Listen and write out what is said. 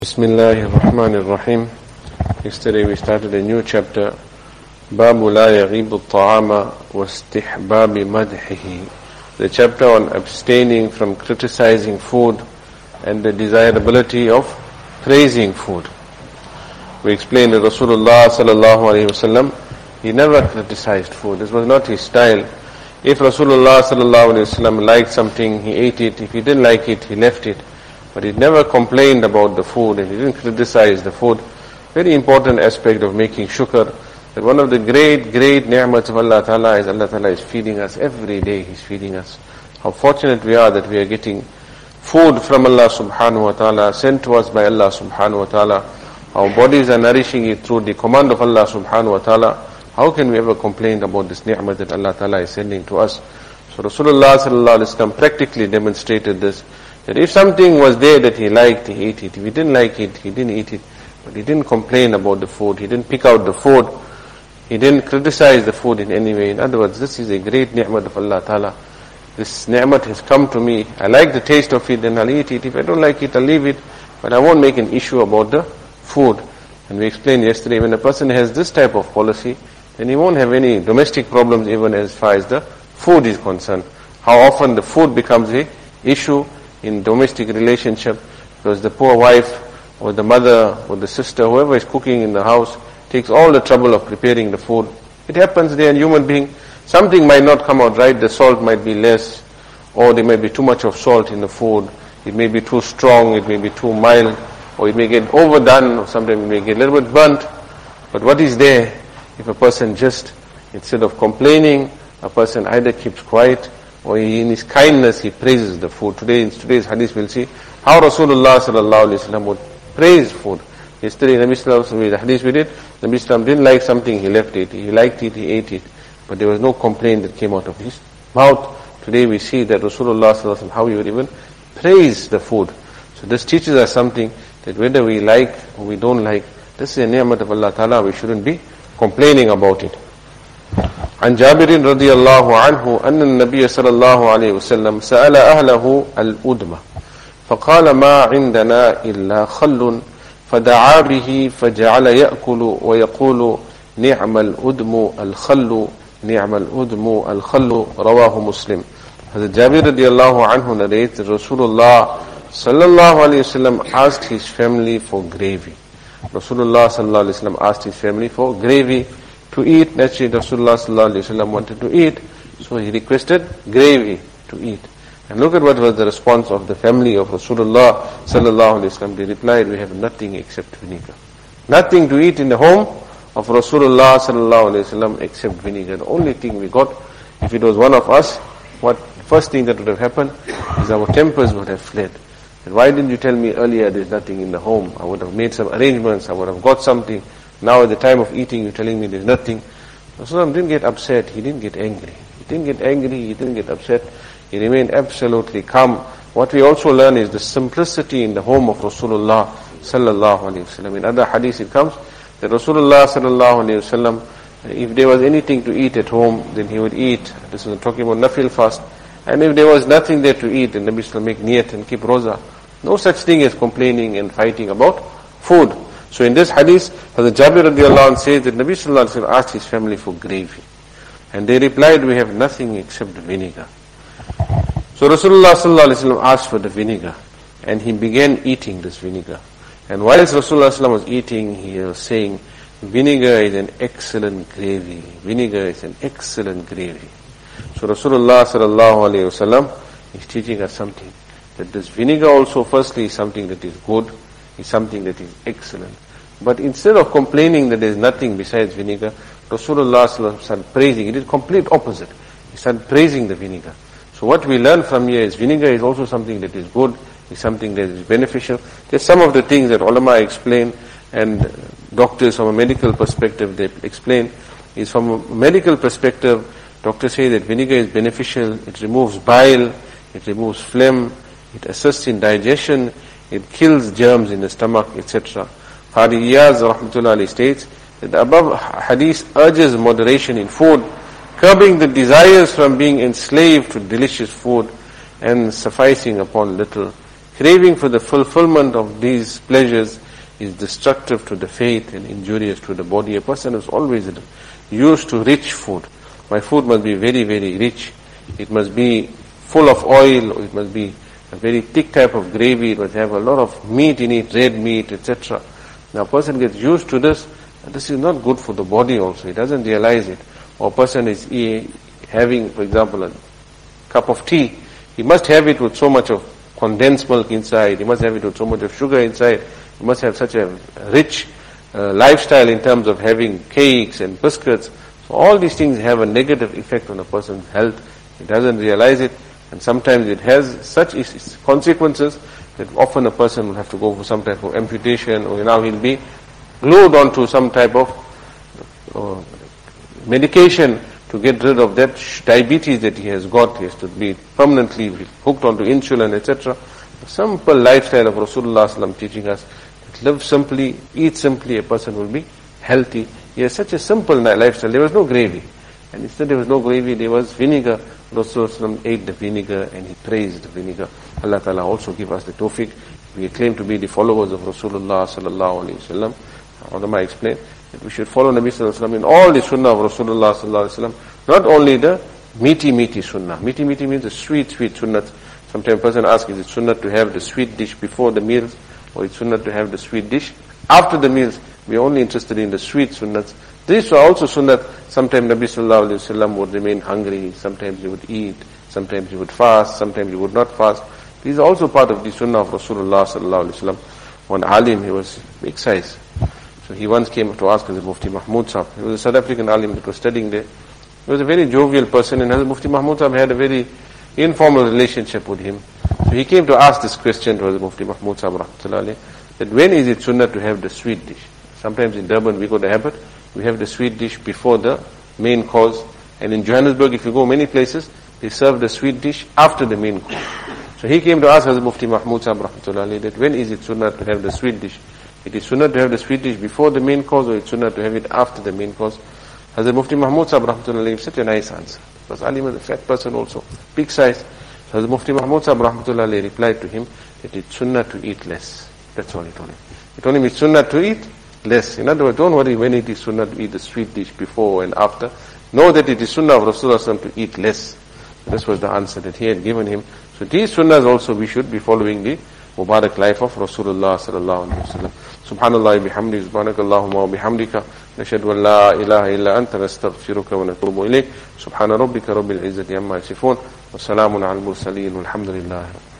Bismillahir Rahmanir Rahim. Yesterday we started a new chapter, Babu la yaghibu at-ta'ama wa istihbabi madhihi. The chapter on abstaining from criticizing food and the desirability of praising food. We explained that Rasulullah sallallahu alaihi wasallam, he never criticized food. This was not his style. If Rasulullah sallallahu alaihi wasallam liked something, he ate it. If he didn't like it, he left it. But he never complained about the food and he didn't criticize the food. Very important aspect of making shukr. That one of the great ni'mats of Allah Ta'ala is Allah Ta'ala is feeding us every day. He's feeding us. How fortunate we are that we are getting food from Allah Subhanahu wa Ta'ala, sent to us by Allah Subhanahu wa Ta'ala. Our bodies are nourishing it through the command of Allah Subhanahu wa Ta'ala. How can we ever complain about this ni'mat that Allah Ta'ala is sending to us? So Rasulullah Sallallahu Alaihi Wasallam practically demonstrated this. That if something was there that he liked, he ate it. If he didn't like it, he didn't eat it. But he didn't complain about the food. He didn't pick out the food. He didn't criticize the food in any way. In other words, this is a great ni'mat of Allah Ta'ala. This ni'mat has come to me. I like the taste of it, then I'll eat it. If I don't like it, I'll leave it. But I won't make an issue about the food. And we explained yesterday, when a person has this type of policy, then he won't have any domestic problems even as far as the food is concerned. How often the food becomes a issue in domestic relationship, because the poor wife or the mother or the sister, whoever is cooking in the house, takes all the trouble of preparing the food. It happens, they are human being. Something might not come out right, the salt might be less, or there may be too much of salt in the food, it may be too strong, it may be too mild, or it may get overdone, or sometimes it may get a little bit burnt. But what is there if a person just, instead of complaining, a person either keeps quiet, or in his kindness he praises the food. Today, in today's hadith we'll see how Rasulullah sallallahu alaihi wasallam would praise food. Yesterday Nabi sallallahu alaihi wasallam, the hadith we did, Nabi sallallahu didn't like something, he left it. He liked it, he ate it. But there was no complaint that came out of his mouth. Today we see that Rasulullah sallallahu alaihi wasallam, how he would even praise the food. So this teaches us something, that whether we like or we don't like, this is a ni'mat of Allah Ta'ala, we shouldn't be complaining about it. عن جابر رضي الله عنه أن النبي صلى الله عليه وسلم سأل أهله الأدمة فقال ما عندنا إلا خل فدعا به فجعل يأكل ويقول نعم الأدم الخل نعم الأدم الخل رواه مسلم. Hazrat Jabir radiallahu anhu narrates that Rasulullah sallallahu alayhi wasallam asked his family for gravy. Rasulullah sallallahu alayhi wasallam asked his family for gravy to eat. Naturally, Rasulullah sallallahu alaihi wasallam wanted to eat, so he requested gravy to eat. And look at what was the response of the family of Rasulullah sallallahu alaihi wasallam. They replied, we have nothing except vinegar. Nothing to eat in the home of Rasulullah sallallahu alaihi wasallam except vinegar. The only thing we got, if it was one of us, what first thing that would have happened is our tempers would have fled. And why didn't you tell me earlier there's nothing in the home? I would have made some arrangements, I would have got something. Now at the time of eating, you're telling me there's nothing. Rasulullah didn't get upset, he didn't get angry. He didn't get angry, he didn't get upset. He remained absolutely calm. What we also learn is the simplicity in the home of Rasulullah sallallahu alaihi wasallam. In other hadith it comes that Rasulullah sallallahu alaihi wasallam, if there was anything to eat at home, then he would eat. This is talking about nafil fast. And if there was nothing there to eat, then Nabi sallallahu make niyat and keep roza. No such thing as complaining and fighting about food. So in this hadith, Hazrat Jabir radiallahu anhu says that Nabi sallallahu alaihi wasallam asked his family for gravy. And they replied, we have nothing except vinegar. So Rasulullah sallallahu alaihi wasallam asked for the vinegar. And he began eating this vinegar. And whilst Rasulullah sallallahu alaihi wasallam was eating, he was saying, vinegar is an excellent gravy. Vinegar is an excellent gravy. So Rasulullah sallallahu alaihi wasallam is teaching us something. That this vinegar also firstly is something that is good, is something that is excellent. But instead of complaining that there is nothing besides vinegar, Rasulullah started praising. It is complete opposite. He started praising the vinegar. So what we learn from here is vinegar is also something that is good, is something that is beneficial. There's some of the things that ulama explain, and doctors from a medical perspective they explain, is from a medical perspective, doctors say that vinegar is beneficial, it removes bile, it removes phlegm, it assists in digestion, it kills germs in the stomach, etc. Qadi Iyaz rahmatullahi alayhi states that the above hadith urges moderation in food, curbing the desires from being enslaved to delicious food and sufficing upon little. Craving for the fulfillment of these pleasures is destructive to the faith and injurious to the body. A person is always used to rich food. My food must be very, very rich. It must be full of oil, or it must be a very thick type of gravy, it must have a lot of meat in it, red meat, etc. Now a person gets used to this, and this is not good for the body also. He doesn't realize it. Or a person is having, for example, a cup of tea. He must have it with so much of condensed milk inside. He must have it with so much of sugar inside. He must have such a rich lifestyle in terms of having cakes and biscuits. So all these things have a negative effect on a person's health. He doesn't realize it, and sometimes it has such consequences that often a person will have to go for some type of amputation, or now he'll be glued onto some type of medication to get rid of that diabetes that he has got. He has to be permanently hooked onto insulin, etc. A simple lifestyle of Rasulullah ﷺ teaching us that live simply, eat simply, a person will be healthy. He has such a simple lifestyle. There was no gravy. And instead there was no gravy, there was vinegar. Rasulullah ﷺ ate the vinegar and he praised the vinegar. Allah Ta'ala also give us the tawfiq. We claim to be the followers of Rasulullah sallallahu alayhi wa sallam. Ulama explained that we should follow Nabi sallallahu alayhi wa sallam in all the sunnah of Rasulullah sallallahu alayhi wa sallam. Not only the meaty sunnah. Meaty means the sweet sunnah. Sometimes a person asks, is it sunnah to have the sweet dish before the meals, or it's sunnah to have the sweet dish after the meals? We are only interested in the sweet sunnahs. These are also sunnah. Sometimes Nabi sallallahu alayhi wa sallam would remain hungry, sometimes he would eat, sometimes he would fast, sometimes he would not fast. These are also part of the sunnah of Rasulullah sallallahu alayhi wa sallam. One alim, he was big size. So he once came to ask Hazrat Mufti Mahmud Sahib. He was a South African alim that was studying there. He was a very jovial person, and Hazrat Mufti Mahmud Sahib had a very informal relationship with him. So he came to ask this question to Hazrat Mufti Mahmud Sahib rahmatullahi alayhi, that when is it sunnah to have the sweet dish? Sometimes in Durban we got the habit, we have the sweet dish before the main course. And in Johannesburg, if you go many places, they serve the sweet dish after the main course. So he came to ask Hazrat Mufti Mahmud Sahib rahmatullahi alayhi, that when is it sunnah to have the sweet dish? It is sunnah to have the sweet dish before the main course, or it's sunnah to have it after the main course? Hazrat Mufti Mahmud Sahib rahmatullahi alayhi, such a nice answer. Because Ali was a fat person also, big size. So Hazrat Mufti Mahmud Sahib rahmatullahi alayhi replied to him that it's sunnah to eat less. That's all he told him. He told him it's sunnah to eat less. In other words, don't worry when it is sunnah to eat the sweet dish before and after. Know that it is sunnah of Rasulullah to eat less. This was the answer that he had given him. So these sunnahs also we should be following the Mubarak life of Rasulullah sallallahu alaihi wasallam. Subhanallah bihamdi, subhanakallahumma wa bihamdika, nashhadu an la ilaha illa anta, nastaghfiruka wa natubu ilayk. Subhana rabbika rabbil izzati amma yasifun, wa salamun al mursaleen, walhamdulillahi.